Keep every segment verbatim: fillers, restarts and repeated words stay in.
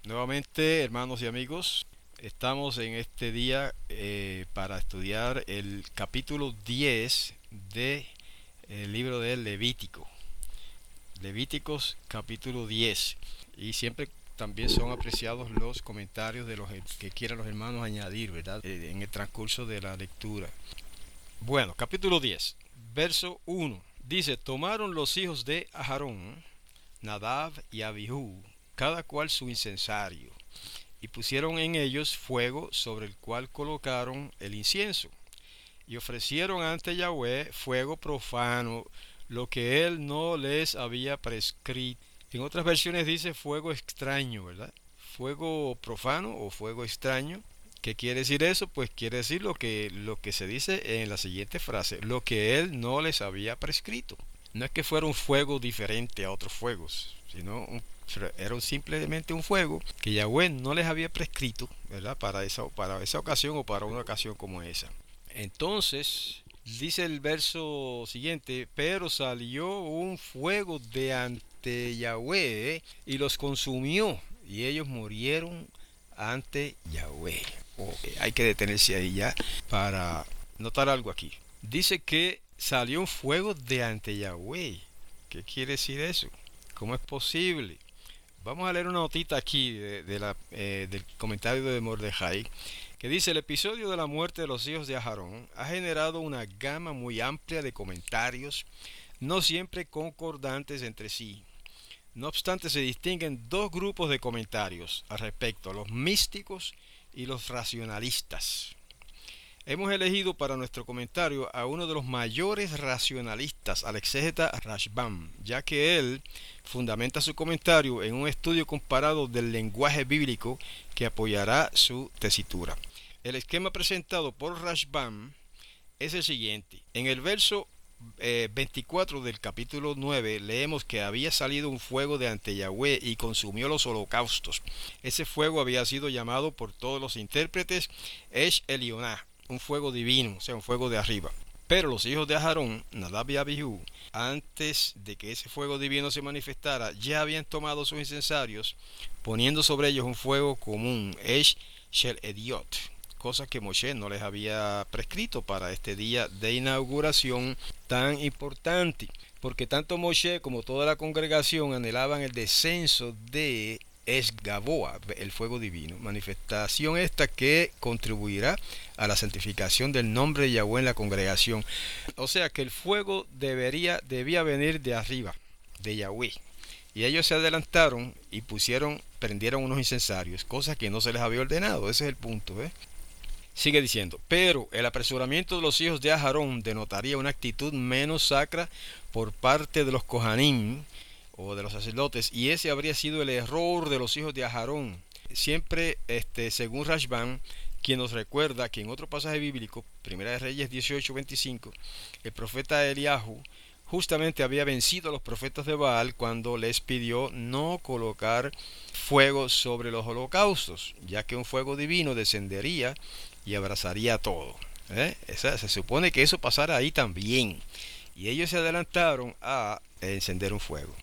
Nuevamente, hermanos y amigos, estamos en este día eh, para estudiar el capítulo diez del libro de Levítico. Levíticos capítulo diez. Y siempre también son apreciados los comentarios de los que quieran los hermanos añadir, ¿verdad? Eh, en el transcurso de la lectura. Bueno, capítulo diez, verso uno. Dice, tomaron los hijos de Aarón, Nadab y Abihu, cada cual su incensario, y pusieron en ellos fuego sobre el cual colocaron el incienso, y ofrecieron ante Yahweh fuego profano, lo que él no les había prescrito. En otras versiones dice fuego extraño, ¿verdad? Fuego profano o fuego extraño. ¿Qué quiere decir eso? Pues quiere decir lo que, lo que se dice en la siguiente frase, lo que él no les había prescrito. No es que fuera un fuego diferente a otros fuegos, sino un, era simplemente un fuego que Yahweh no les había prescrito, ¿verdad? Para esa, para esa ocasión o para una ocasión como esa. Entonces, dice el verso siguiente, pero salió un fuego de ante Yahweh y los consumió, y ellos murieron ante Yahweh. Okay, hay que detenerse ahí ya para notar algo aquí. Dice que salió un fuego de ante Yahweh. ¿Qué quiere decir eso? ¿Cómo es posible? Vamos a leer una notita aquí de, de la, eh, del comentario de Mordejai, que dice: el episodio de la muerte de los hijos de Aarón ha generado una gama muy amplia de comentarios, no siempre concordantes entre sí. No obstante, se distinguen dos grupos de comentarios al respecto, los místicos y los racionalistas. Hemos elegido para nuestro comentario a uno de los mayores racionalistas, al exégeta Rashbam, ya que él fundamenta su comentario en un estudio comparado del lenguaje bíblico que apoyará su tesitura. El esquema presentado por Rashbam es el siguiente. En el verso eh, veinticuatro del capítulo nueve leemos que había salido un fuego de ante Yahweh y consumió los holocaustos. Ese fuego había sido llamado por todos los intérpretes Esh Elioná, un fuego divino, o sea, un fuego de arriba. Pero los hijos de Aarón, Nadab y Abihu, antes de que ese fuego divino se manifestara, ya habían tomado sus incensarios, poniendo sobre ellos un fuego común, Esh Shel Ediot, cosa que Moshe no les había prescrito para este día de inauguración tan importante, porque tanto Moshe como toda la congregación anhelaban el descenso de Esgaboa, el fuego divino, manifestación esta que contribuirá a la santificación del nombre de Yahweh en la congregación. O sea que el fuego debería, debía venir de arriba, de Yahweh. Y ellos se adelantaron y pusieron, prendieron unos incensarios, cosas que no se les había ordenado. Ese es el punto, ¿eh? Sigue diciendo, pero el apresuramiento de los hijos de Aarón denotaría una actitud menos sacra por parte de los Kohanim o de los sacerdotes, y ese habría sido el error de los hijos de Aarón. Siempre, este, según Rashbam, quien nos recuerda que en otro pasaje bíblico, Primera de Reyes dieciocho veinticinco, el profeta Eliahu justamente había vencido a los profetas de Baal cuando les pidió no colocar fuego sobre los holocaustos, ya que un fuego divino descendería y abrazaría todo. ¿Eh? Esa, se supone que eso pasara ahí también, y ellos se adelantaron a encender un fuego.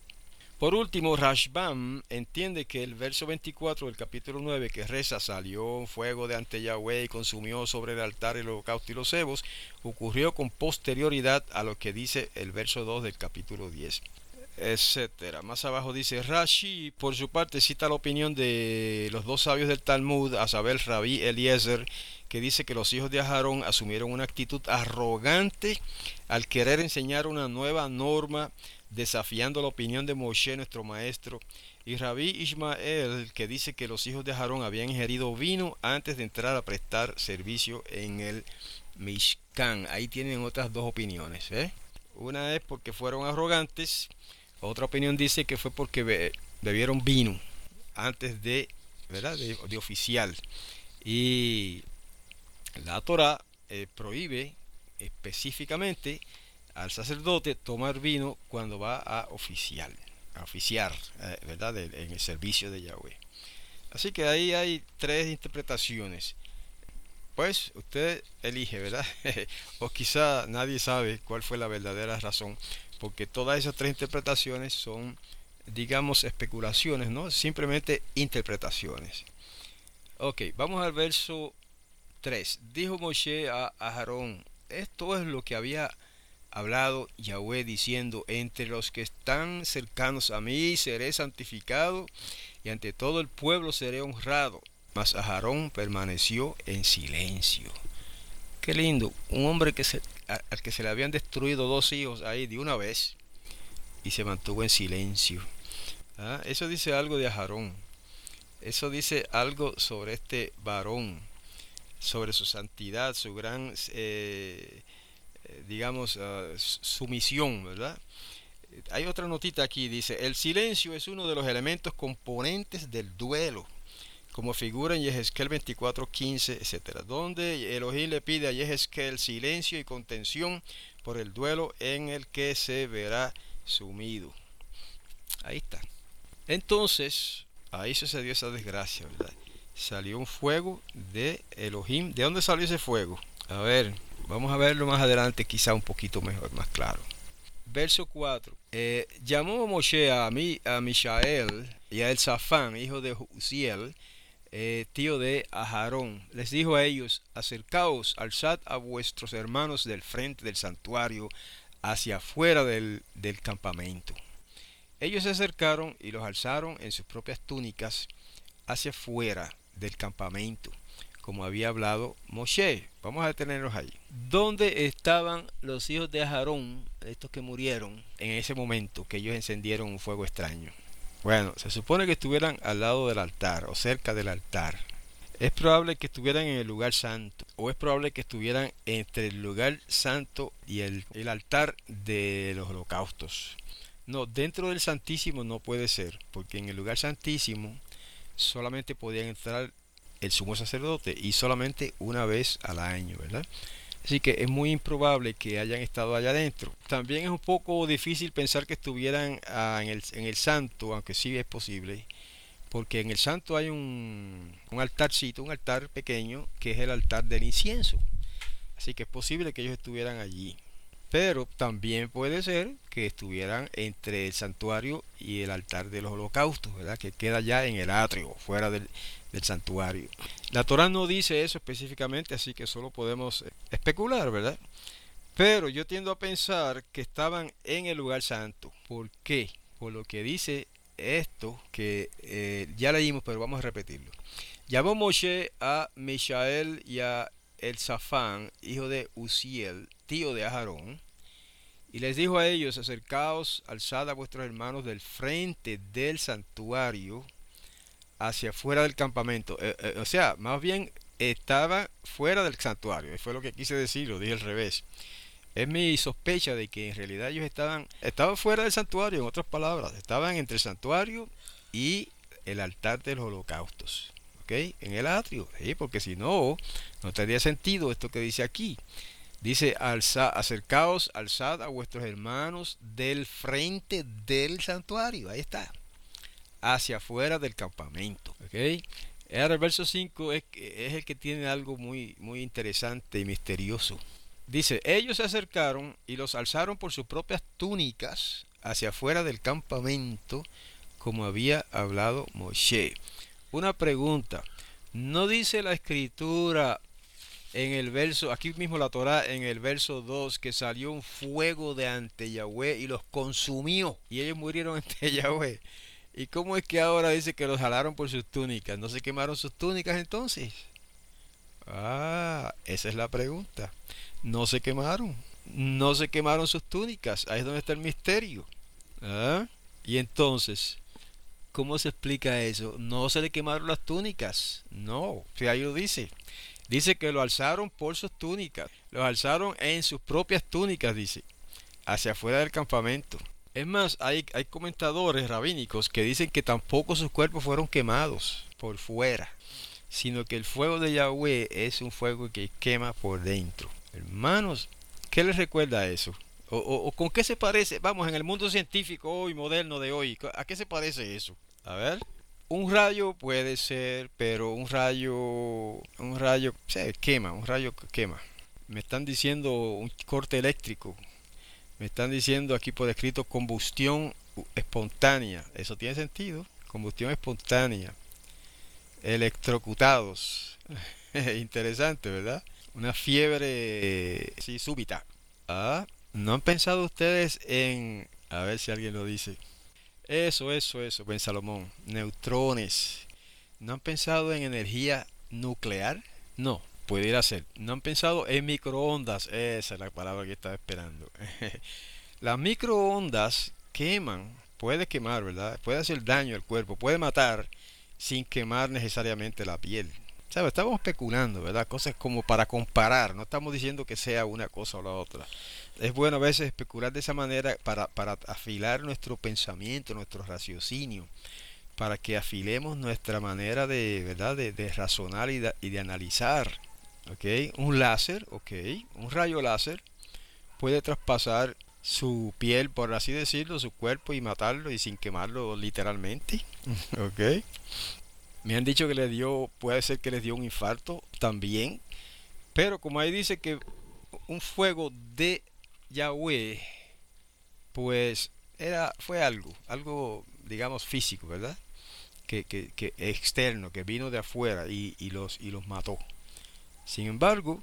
Por último, Rashbam entiende que el verso veinticuatro del capítulo nueve, que reza, salió un fuego de ante Yahweh y consumió sobre el altar el holocausto y los cebos, ocurrió con posterioridad a lo que dice el verso dos del capítulo diez, etcétera. Más abajo dice, Rashi, por su parte, cita la opinión de los dos sabios del Talmud, a saber, Rabí Eliezer, que dice que los hijos de Aarón asumieron una actitud arrogante al querer enseñar una nueva norma, desafiando la opinión de Moshe, nuestro maestro, y Rabí Ishmael, que dice que los hijos de Aarón habían ingerido vino antes de entrar a prestar servicio en el Mishkan. Ahí tienen otras dos opiniones, ¿eh? Una es porque fueron arrogantes, otra opinión dice que fue porque be bebieron vino antes de, ¿verdad? de, de oficial. Y la Torah eh, prohíbe específicamente al sacerdote tomar vino cuando va a oficiar, a oficiar, eh, ¿verdad? En el servicio de Yahweh. Así que ahí hay tres interpretaciones. Pues usted elige, ¿verdad? O quizá nadie sabe cuál fue la verdadera razón, porque todas esas tres interpretaciones son digamos, especulaciones, ¿no? Simplemente interpretaciones. Ok, vamos al verso tres. Dijo Moshe a Aarón, esto es lo que había hablado Yahweh diciendo, entre los que están cercanos a mí seré santificado y ante todo el pueblo seré honrado. Mas Aarón permaneció en silencio. Qué lindo, un hombre que se, a, al que se le habían destruido dos hijos ahí de una vez y se mantuvo en silencio. ¿Ah? Eso dice algo de Aarón. Eso dice algo sobre este varón, sobre su santidad, su gran, eh, digamos, uh, sumisión, ¿verdad? Hay otra notita aquí, dice, el silencio es uno de los elementos componentes del duelo, como figura en Yehezkel veinticuatro quince, etcétera, donde Elohim le pide a Yehezkel silencio y contención por el duelo en el que se verá sumido. Ahí está. Entonces, ahí sucedió esa desgracia, ¿verdad? Salió un fuego de Elohim. ¿De dónde salió ese fuego? A ver, vamos a verlo más adelante, quizá un poquito mejor, más claro. Verso cuatro. Eh, llamó Moshe a, Mi, a Mishael y a Elzafán, hijo de Uziel, eh, tío de Aarón. Les dijo a ellos, acercaos, alzad a vuestros hermanos del frente del santuario hacia afuera del, del campamento. Ellos se acercaron y los alzaron en sus propias túnicas hacia afuera del campamento, como había hablado Moshe. Vamos a detenernos ahí. ¿Dónde estaban los hijos de Aarón, estos que murieron, en ese momento que ellos encendieron un fuego extraño? Bueno, se supone que estuvieran al lado del altar o cerca del altar. Es probable que estuvieran en el lugar santo, o es probable que estuvieran entre el lugar santo y el, el altar de los holocaustos. No, dentro del Santísimo no puede ser, porque en el lugar santísimo solamente podían entrar el sumo sacerdote y solamente una vez al año, ¿verdad? Así que es muy improbable que hayan estado allá adentro. También es un poco difícil pensar que estuvieran ah, en, el, en el santo, aunque sí es posible, porque en el santo hay un, un altarcito, un altar pequeño, que es el altar del incienso. Así que es posible que ellos estuvieran allí. Pero también puede ser que estuvieran entre el santuario y el altar de los holocaustos, ¿verdad? Que queda ya en el atrio, fuera del, del santuario. La Torá no dice eso específicamente, así que solo podemos especular, ¿verdad? Pero yo tiendo a pensar que estaban en el lugar santo. ¿Por qué? Por lo que dice esto, que eh, ya leímos, pero vamos a repetirlo. Llamó Moshe a Mishael y a Elzafán, hijo de Uziel, tío de Aarón, y les dijo a ellos, acercaos, alzad a vuestros hermanos del frente del santuario hacia fuera del campamento. Eh, eh, o sea, más bien estaba fuera del santuario. Fue lo que quise decir, lo dije al revés. Es mi sospecha de que en realidad ellos estaban, estaban fuera del santuario, en otras palabras, estaban entre el santuario y el altar de los holocaustos. ¿Ok? En el atrio, ¿sí? Porque si no, no tendría sentido esto que dice aquí. Dice, alza, acercaos, alzad a vuestros hermanos del frente del santuario. Ahí está. Hacia afuera del campamento. ¿Ok? Ahora el verso cinco es, es el que tiene algo muy, muy interesante y misterioso. Dice, ellos se acercaron y los alzaron por sus propias túnicas hacia afuera del campamento, como había hablado Moshe. Una pregunta, ¿no dice la escritura en el verso, aquí mismo la Torá, en el verso dos, que salió un fuego de ante Yahweh y los consumió y ellos murieron ante Yahweh? ¿Y cómo es que ahora dice que los jalaron por sus túnicas? ¿No se quemaron sus túnicas entonces? Ah, esa es la pregunta. No se quemaron. No se quemaron sus túnicas. Ahí es donde está el misterio. ¿Ah? Y entonces, ¿cómo se explica eso? No se le quemaron las túnicas. No, si ahí lo dice. Dice que lo alzaron por sus túnicas. Los alzaron en sus propias túnicas, dice. Hacia afuera del campamento. Es más, hay, hay comentadores rabínicos que dicen que tampoco sus cuerpos fueron quemados por fuera, sino que el fuego de Yahweh es un fuego que quema por dentro. Hermanos, ¿qué les recuerda eso? ¿O, o, o con qué se parece? Vamos, en el mundo científico hoy, moderno de hoy, ¿a qué se parece eso? A ver. Un rayo puede ser, pero un rayo, un rayo, se quema, un rayo quema. Me están diciendo un corte eléctrico. Me están diciendo aquí por escrito combustión espontánea. Eso tiene sentido. Combustión espontánea. Electrocutados. Interesante, ¿verdad? Una fiebre sí, súbita. Ah, ¿no han pensado ustedes en... A ver si alguien lo dice. Eso, eso, eso, Ben Salomón. Neutrones. ¿No han pensado en energía nuclear? No, pudiera ser. ¿No han pensado en microondas? Esa es la palabra que estaba esperando. Las microondas queman, puede quemar, ¿verdad? Puede hacer daño al cuerpo, puede matar sin quemar necesariamente la piel. ¿Sabes? Estamos especulando, ¿verdad? Cosas como para comparar, no estamos diciendo que sea una cosa o la otra. Es bueno a veces especular de esa manera para, para afilar nuestro pensamiento, nuestro raciocinio, para que afilemos nuestra manera de, ¿verdad? De, de razonar y de, y de analizar. ¿Ok? Un láser, ¿ok? Un rayo láser puede traspasar su piel, por así decirlo, su cuerpo y matarlo y sin quemarlo literalmente. ¿Ok? Me han dicho que le dio, puede ser que les dio un infarto también. Pero como ahí dice que un fuego de Yahweh, pues era, fue algo, algo digamos físico, ¿verdad? Que, que, que externo, que vino de afuera y, y los, y los mató. Sin embargo,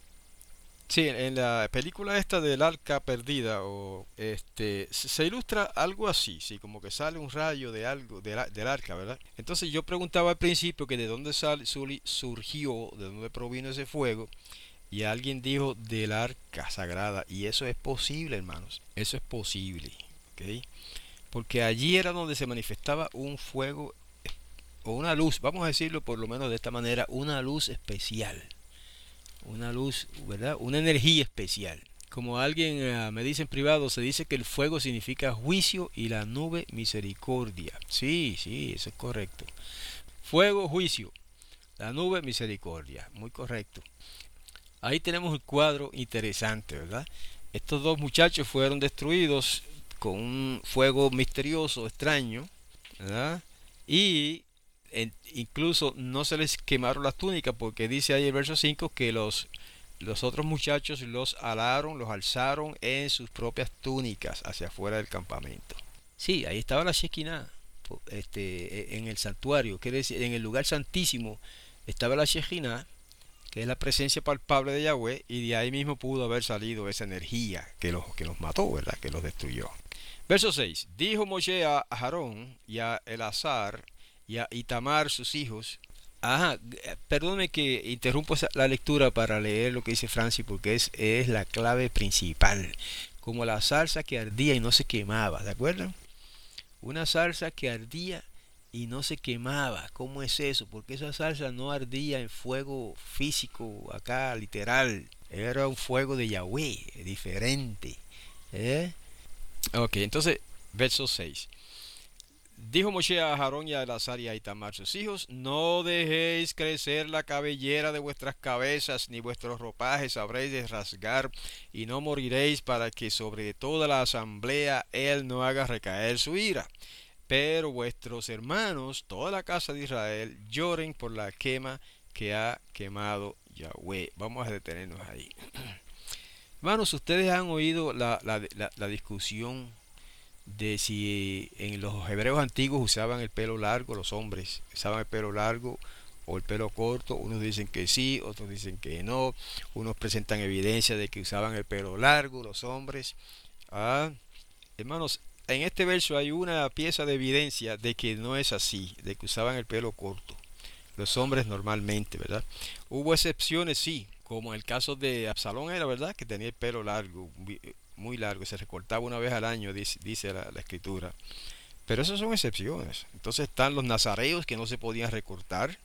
sí, en la película esta del arca perdida, o este, se se ilustra algo así, sí, como que sale un rayo de algo del, a- del arca, ¿verdad? Entonces yo preguntaba al principio que de dónde sal- suli- surgió, de dónde provino ese fuego, y alguien dijo del arca sagrada, y eso es posible, hermanos, eso es posible, ¿ok? Porque allí era donde se manifestaba un fuego o una luz, vamos a decirlo por lo menos de esta manera, una luz especial, una luz, ¿verdad? Una energía especial. Como alguien uh, me dice en privado, se dice que el fuego significa juicio y la nube misericordia. Sí, sí, eso es correcto. Fuego, juicio, la nube misericordia. Muy correcto. Ahí tenemos un cuadro interesante, ¿verdad? Estos dos muchachos fueron destruidos con un fuego misterioso, extraño, ¿verdad? Y en- incluso no se les quemaron las túnicas porque dice ahí el verso cinco que los, los otros muchachos los alaron, los alzaron en sus propias túnicas hacia afuera del campamento. Sí, ahí estaba la Shekinah, po- este, e- en el santuario, quiere decir, en el lugar santísimo estaba la Shekinah, que es la presencia palpable de Yahweh, y de ahí mismo pudo haber salido esa energía que los, que los mató, ¿verdad? Que los destruyó. Verso seis. Dijo Moshe a Aarón y a Elazar y a Itamar sus hijos. Ajá, perdóneme que interrumpo esa- la lectura para leer lo que dice Francis porque es, es la clave principal. Como la salsa que ardía y no se quemaba, ¿de acuerdo? Una salsa que ardía y no se quemaba. ¿Cómo es eso? Porque esa salsa no ardía en fuego físico, acá literal. Era un fuego de Yahweh, diferente. ¿Eh? Ok, entonces, verso seis. Dijo Moshe a Aarón y a Elazar y a Itamar sus hijos: No dejéis crecer la cabellera de vuestras cabezas, ni vuestros ropajes habréis de rasgar, y no moriréis, para que sobre toda la asamblea él no haga recaer su ira. Pero vuestros hermanos, toda la casa de Israel, lloren por la quema que ha quemado Yahweh. Vamos a detenernos ahí. Hermanos, ustedes han oído la, la, la, la discusión de si en los hebreos antiguos usaban el pelo largo, los hombres usaban el pelo largo o el pelo corto. Unos dicen que sí, otros dicen que no. Unos presentan evidencia de que usaban el pelo largo los hombres. Ah, hermanos, en este verso hay una pieza de evidencia de que no es así, de que usaban el pelo corto los hombres normalmente, ¿verdad? Hubo excepciones, sí, como el caso de Absalón era, ¿verdad? Que tenía el pelo largo, muy largo, se recortaba una vez al año, dice, dice la, la escritura. Pero esas son excepciones. Entonces están los nazareos que no se podían recortar.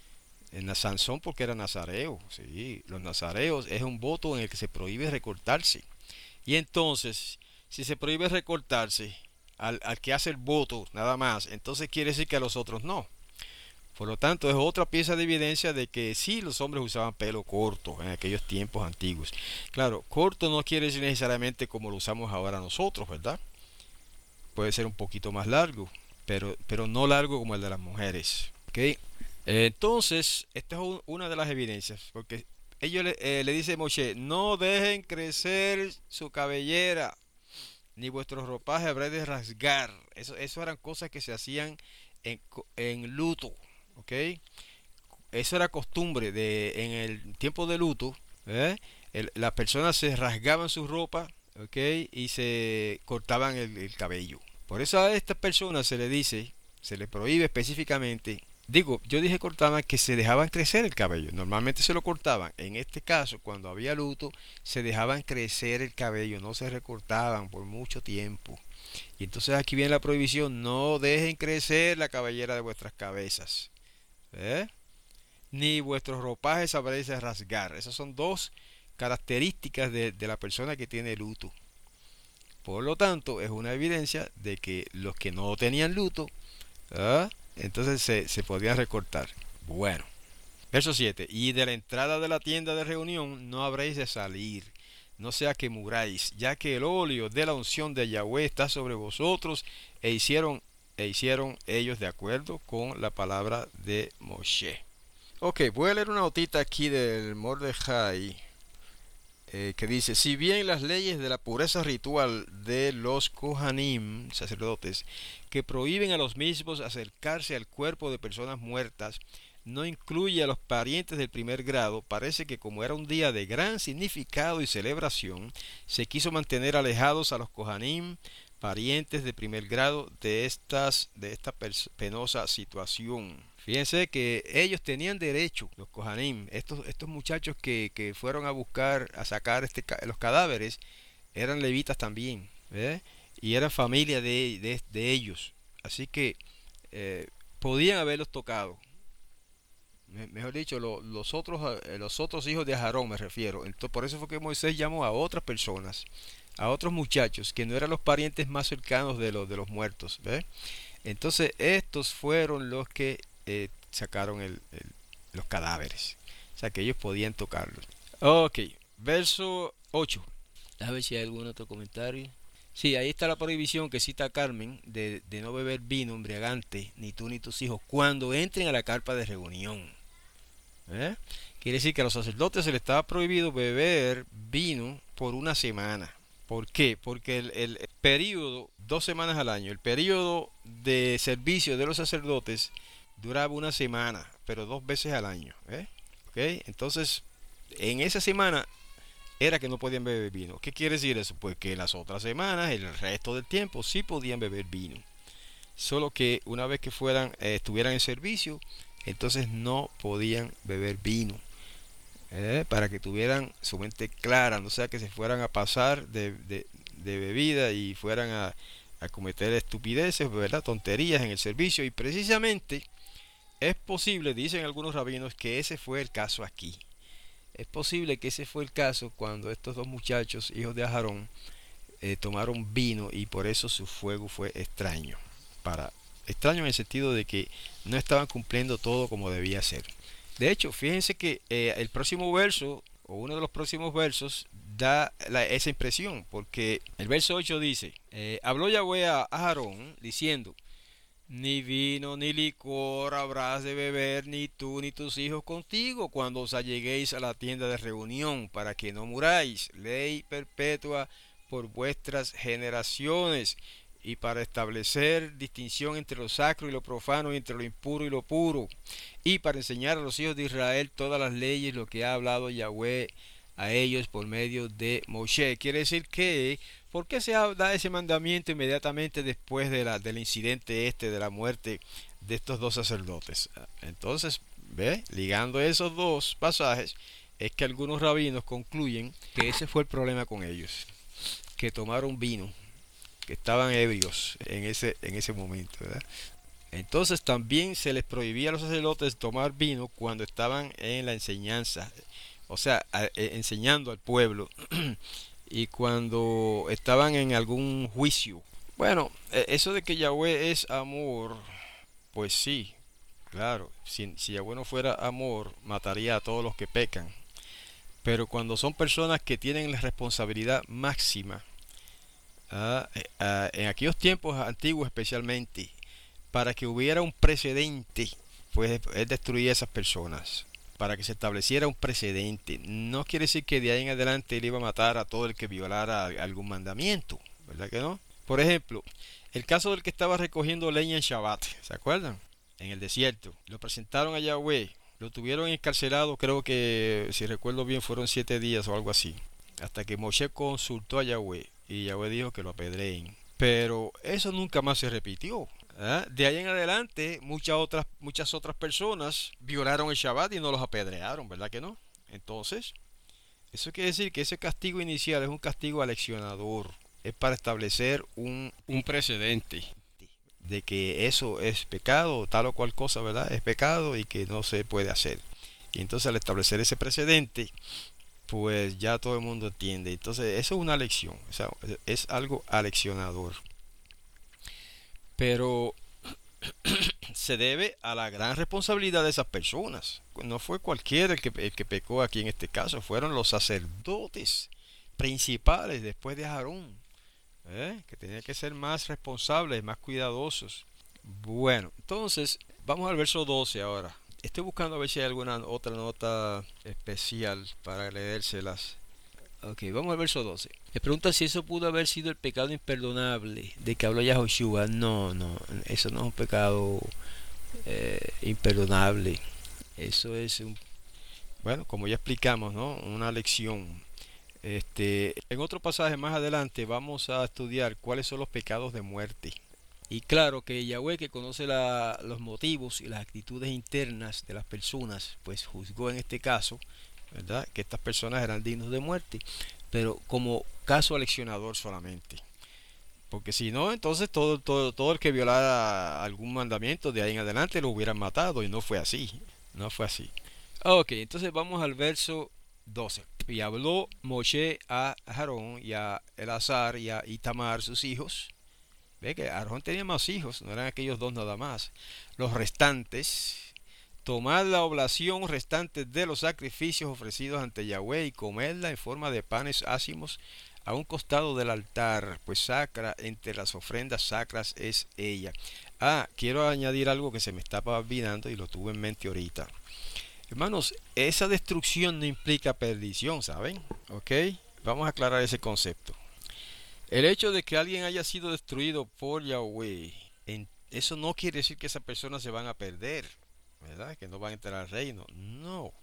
En Sansón porque era nazareo, sí. Los nazareos es un voto en el que se prohíbe recortarse. Y entonces, si se prohíbe recortarse al, al que hace el voto nada más, entonces quiere decir que a los otros no. Por lo tanto, es otra pieza de evidencia de que sí los hombres usaban pelo corto en aquellos tiempos antiguos. Claro, corto no quiere decir necesariamente como lo usamos ahora nosotros, ¿verdad? Puede ser un poquito más largo, pero, pero no largo como el de las mujeres. ¿Ok? Entonces, esta es una de las evidencias, porque ellos le, eh, le dicen a Moshe: no dejen crecer su cabellera. ni vuestros ropajes habréis de rasgar. Eso, eso eran cosas que se hacían en, en luto, ¿ok? Eso era costumbre de en el tiempo de luto, ¿eh? El- las personas se rasgaban su ropa, ¿ok? Y se cortaban el, el cabello. Por eso a estas personas se le dice, se le prohíbe específicamente, digo, yo dije cortaban que se dejaban crecer el cabello. Normalmente se lo cortaban. En este caso, cuando había luto, se dejaban crecer el cabello, no se recortaban por mucho tiempo. Y entonces aquí viene la prohibición, no dejen crecer la cabellera de vuestras cabezas. ¿Eh? Ni vuestros ropajes sabréis rasgar. Esas son dos características de, de la persona que tiene luto. Por lo tanto, es una evidencia de que los que no tenían luto, ¿ah? entonces se, se podían recortar. Bueno, verso siete. Y de la entrada de la tienda de reunión no habréis de salir, no sea que muráis, ya que el óleo de la unción de Yahweh está sobre vosotros, e hicieron, e hicieron ellos de acuerdo con la palabra de Moshe. Ok, voy a leer una notita aquí del Mordejai, eh, que dice, si bien las leyes de la pureza ritual de los Kohanim, sacerdotes, que prohíben a los mismos acercarse al cuerpo de personas muertas, no incluye a los parientes del primer grado, parece que como era un día de gran significado y celebración, se quiso mantener alejados a los Kohanim, parientes de primer grado, de, estas, de esta penosa situación. Fíjense que ellos tenían derecho, los Kohanim, estos, estos muchachos que, que fueron a buscar, a sacar este, los cadáveres, eran levitas también, ¿eh? Y eran familia de, de, de ellos. Así que eh, podían haberlos tocado. Me, mejor dicho, lo, los, otros, eh, los otros hijos de Aarón me refiero. Entonces, por eso fue que Moisés llamó a otras personas, a otros muchachos que no eran los parientes más cercanos de los, de los muertos. ¿Ve? Entonces, estos fueron los que eh, sacaron el, el, los cadáveres. O sea, que ellos podían tocarlos. Ok, verso ocho. A ver si hay algún otro comentario. Sí, ahí está la prohibición que cita Carmen de, de no beber vino embriagante, ni tú ni tus hijos, cuando entren a la carpa de reunión. ¿Eh? Quiere decir que a los sacerdotes se les estaba prohibido beber vino por una semana. ¿Por qué? Porque el, el periodo, dos semanas al año, el periodo de servicio de los sacerdotes duraba una semana, pero dos veces al año. ¿eh? ¿Okay? Entonces, en esa semana era que no podían beber vino. ¿Qué quiere decir eso? Pues que las otras semanas, el resto del tiempo, sí podían beber vino. Solo que una vez que fueran, eh, estuvieran en servicio, entonces no podían beber vino. Eh, para que tuvieran su mente clara, no sea que se fueran a pasar de, de, de bebida y fueran a, a cometer estupideces, ¿verdad? Tonterías en el servicio. Y precisamente es posible, dicen algunos rabinos, que ese fue el caso aquí. Es posible que ese fue el caso cuando estos dos muchachos, hijos de Aarón, eh, tomaron vino y por eso su fuego fue extraño. Para, extraño en el sentido de que no estaban cumpliendo todo como debía ser. De hecho, fíjense que eh, el próximo verso, o uno de los próximos versos, da la, esa impresión, porque el verso ocho dice, eh, habló Yahweh a Aarón diciendo, ni vino ni licor habrás de beber, ni tú ni tus hijos contigo, cuando os alleguéis a la tienda de reunión, para que no muráis, ley perpetua por vuestras generaciones, y para establecer distinción entre lo sacro y lo profano, y entre lo impuro y lo puro, y para enseñar a los hijos de Israel todas las leyes, lo que ha hablado Yahweh a ellos por medio de Moshe. Quiere decir que, ¿por qué se da ese mandamiento inmediatamente después de la, del incidente este de la muerte de estos dos sacerdotes? Entonces, ve, ligando esos dos pasajes, es que algunos rabinos concluyen que ese fue el problema con ellos, que tomaron vino, que estaban ebrios en ese, en ese momento, ¿verdad? Entonces también se les prohibía a los sacerdotes tomar vino cuando estaban en la enseñanza, o sea, a, eh, enseñando al pueblo, y cuando estaban en algún juicio. Bueno, eh, eso de que Yahweh es amor, pues sí, claro, si, si Yahweh no fuera amor, mataría a todos los que pecan. Pero cuando son personas que tienen la responsabilidad máxima, ah, eh, ah, en aquellos tiempos antiguos especialmente, para que hubiera un precedente, pues él destruía a esas personas, para que se estableciera un precedente. No quiere decir que de ahí en adelante él iba a matar a todo el que violara algún mandamiento, ¿verdad que no? Por ejemplo, el caso del que estaba recogiendo leña en Shabbat, ¿se acuerdan? En el desierto. Lo presentaron a Yahweh, lo tuvieron encarcelado, creo que, si recuerdo bien, fueron siete días o algo así. Hasta que Moshe consultó a Yahweh y Yahweh dijo que lo apedreen. Pero eso nunca más se repitió. ¿eh? De ahí en adelante, muchas otras, muchas otras personas violaron el Shabbat y no los apedrearon, ¿verdad que no? Entonces, eso quiere decir que ese castigo inicial es un castigo aleccionador. Es para establecer un, un precedente de que eso es pecado, tal o cual cosa, ¿verdad? Es pecado y que no se puede hacer. Y entonces al establecer ese precedente, pues ya todo el mundo entiende. Entonces eso es una lección, o sea, es algo aleccionador. Pero se debe a la gran responsabilidad de esas personas. No fue cualquiera el que, el que pecó aquí en este caso, fueron los sacerdotes principales después de Aarón, ¿eh? que tenían que ser más responsables, más cuidadosos. Bueno, entonces vamos al verso doce ahora. Estoy buscando a ver si hay alguna otra nota especial para leérselas. Ok, vamos al verso doce. Le pregunta si eso pudo haber sido el pecado imperdonable de que habló Yahoshua. No, no, eso no es un pecado eh, imperdonable. Eso es un, bueno, como ya explicamos, ¿no? Una lección. Este, en otro pasaje más adelante vamos a estudiar cuáles son los pecados de muerte. Y claro que Yahweh, que conoce la, los motivos y las actitudes internas de las personas, pues juzgó en este caso, ¿verdad?, que estas personas eran dignos de muerte, pero como caso aleccionador solamente. Porque si no, entonces todo, todo, todo el que violara algún mandamiento de ahí en adelante lo hubieran matado, y no fue así. No fue así. Ok, entonces vamos al verso doce. Y habló Moshe a Aarón y a Elazar y a Itamar, sus hijos. Ve que Aarón tenía más hijos, no eran aquellos dos nada más. Los restantes, tomad la oblación restante de los sacrificios ofrecidos ante Yahweh y comedla en forma de panes ácimos a un costado del altar, pues sacra entre las ofrendas sacras es ella. Ah, quiero añadir algo que se me estaba olvidando y lo tuve en mente ahorita. Hermanos, esa destrucción no implica perdición, ¿saben? ¿Ok? Vamos a aclarar ese concepto. El hecho de que alguien haya sido destruido por Yahweh, en, eso no quiere decir que esas personas se van a perder, ¿verdad? Que no van a entrar al reino. No.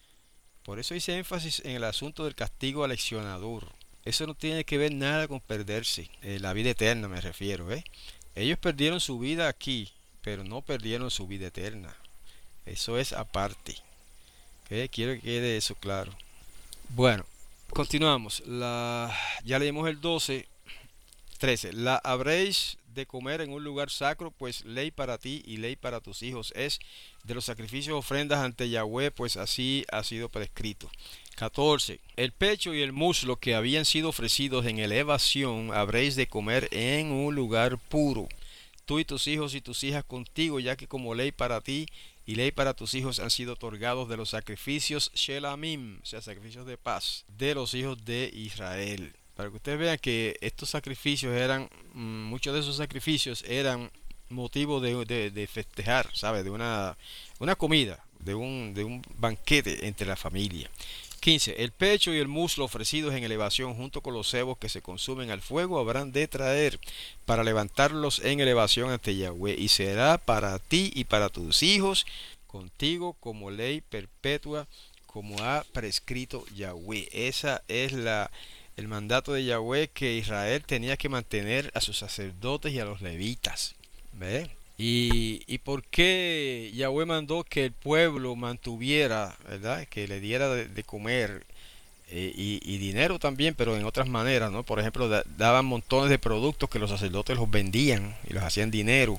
Por eso hice énfasis en el asunto del castigo aleccionador. Eso no tiene que ver nada con perderse. Eh, la vida eterna me refiero, ¿eh? Ellos perdieron su vida aquí, pero no perdieron su vida eterna. Eso es aparte. ¿Okay? Quiero que quede eso claro. Bueno, continuamos. La, ya leímos el doce. trece. La habréis de comer en un lugar sacro, pues ley para ti y ley para tus hijos es de los sacrificios ofrendas ante Yahweh, pues así ha sido prescrito. catorce. El pecho y el muslo que habían sido ofrecidos en elevación habréis de comer en un lugar puro, tú y tus hijos y tus hijas contigo, ya que como ley para ti y ley para tus hijos han sido otorgados de los sacrificios Shelamim, o sea, sacrificios de paz, de los hijos de Israel. Para que ustedes vean que estos sacrificios eran, muchos de esos sacrificios eran motivo de, de, de festejar, ¿sabes? De una, una comida, de un, de un banquete entre la familia. quince. El pecho y el muslo ofrecidos en elevación junto con los cebos que se consumen al fuego habrán de traer para levantarlos en elevación ante Yahweh, y será para ti y para tus hijos contigo como ley perpetua, como ha prescrito Yahweh. Esa es la el mandato de Yahweh, que Israel tenía que mantener a sus sacerdotes y a los levitas. ¿Ve? Y, y por qué Yahweh mandó que el pueblo mantuviera, ¿verdad?, que le diera de, de comer eh, y, y dinero también, pero en otras maneras, ¿no? Por ejemplo, da, daban montones de productos que los sacerdotes los vendían y los hacían dinero.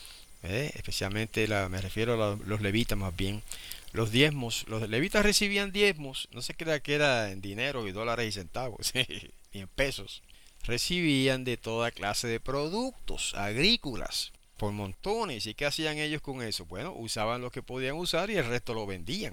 ¿Eh? Especialmente la, me refiero a la, los levitas más bien. Los diezmos, los levitas recibían diezmos, no se crea que era en dinero y dólares y centavos, ni en pesos. Recibían de toda clase de productos agrícolas, por montones. ¿Y qué hacían ellos con eso? Bueno, usaban lo que podían usar y el resto lo vendían.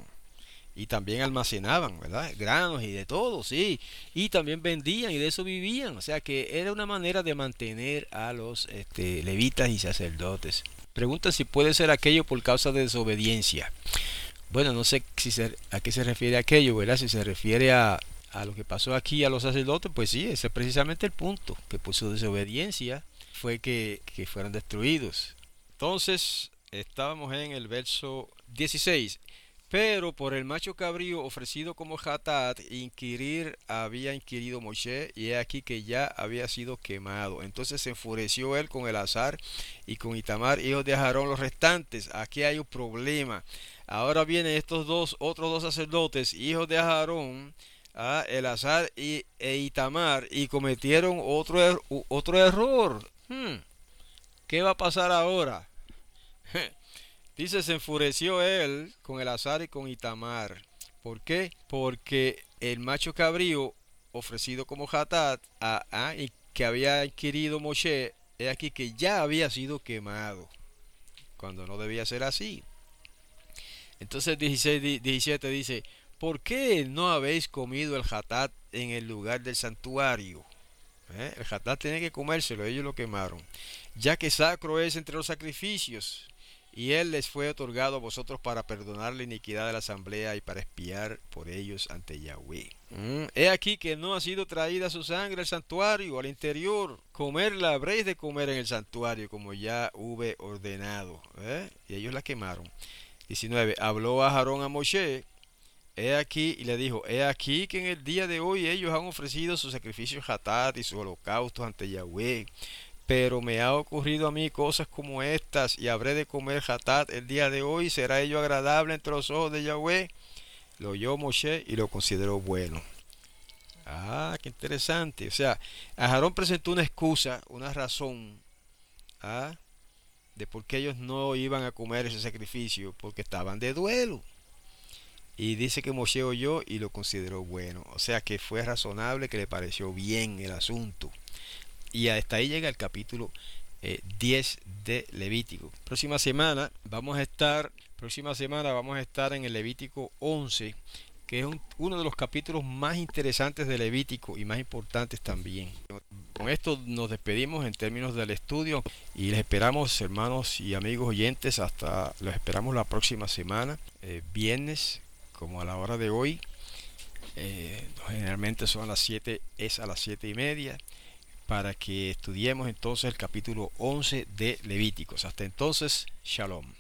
Y también almacenaban, ¿verdad? Granos y de todo, sí. Y también vendían y de eso vivían. O sea que era una manera de mantener a los este, levitas y sacerdotes. Preguntan si puede ser aquello por causa de desobediencia. Bueno, no sé si se, a qué se refiere aquello, ¿verdad? Si se refiere a, a lo que pasó aquí a los sacerdotes, pues sí, ese es precisamente el punto, que por su desobediencia fue que, que fueron destruidos. Entonces, estábamos en el verso dieciséis. Pero por el macho cabrío ofrecido como Hatat, inquirir había inquirido Moshe, y he aquí que ya había sido quemado. Entonces se enfureció él con Eleazar y con Itamar, hijos de Aarón, los restantes. Aquí hay un problema. Ahora vienen estos dos, otros dos sacerdotes, hijos de Aarón, a Eleazar y, e Itamar, y cometieron otro, er, otro error. Hmm, ¿Qué va a pasar ahora? Dice, se enfureció él con Eleazar y con Itamar. ¿Por qué? Porque el macho cabrío ofrecido como Hatat, a, a, y que había adquirido Moshe, es aquí que ya había sido quemado, cuando no debía ser así. Entonces dieciséis, diecisiete dice, ¿por qué no habéis comido el Hatat en el lugar del santuario? ¿Eh? El Hatat tiene que comérselo, ellos lo quemaron, ya que sacro es entre los sacrificios, y él les fue otorgado a vosotros para perdonar la iniquidad de la asamblea y para expiar por ellos ante Yahweh. Mm, He aquí que no ha sido traída su sangre al santuario, al interior. Comerla habréis de comer en el santuario, como ya hube ordenado. ¿Eh? Y ellos la quemaron. diecinueve. Habló a Aarón a Moshe. He aquí, y le dijo, he aquí que en el día de hoy ellos han ofrecido sus sacrificios Hatat y sus holocaustos ante Yahweh. Pero me ha ocurrido a mí cosas como estas, y habré de comer Hatat el día de hoy. ¿Será ello agradable entre los ojos de Yahweh? Lo oyó Moshe y lo consideró bueno. Ah, qué interesante. O sea, Aarón presentó una excusa, una razón, ¿ah? de por qué ellos no iban a comer ese sacrificio, porque estaban de duelo. Y dice que Moshe oyó y lo consideró bueno. O sea que fue razonable, que le pareció bien el asunto. Y hasta ahí llega el capítulo eh, diez de Levítico. Próxima semana vamos a estar, próxima semana vamos a estar en el Levítico once, que es un, uno de los capítulos más interesantes de Levítico y más importantes también. Con esto nos despedimos en términos del estudio y les esperamos, hermanos y amigos oyentes, hasta los esperamos la próxima semana, eh, viernes, como a la hora de hoy. Eh, generalmente son a las siete, es a las siete y media, para que estudiemos entonces el capítulo once de Levíticos. Hasta entonces, Shalom.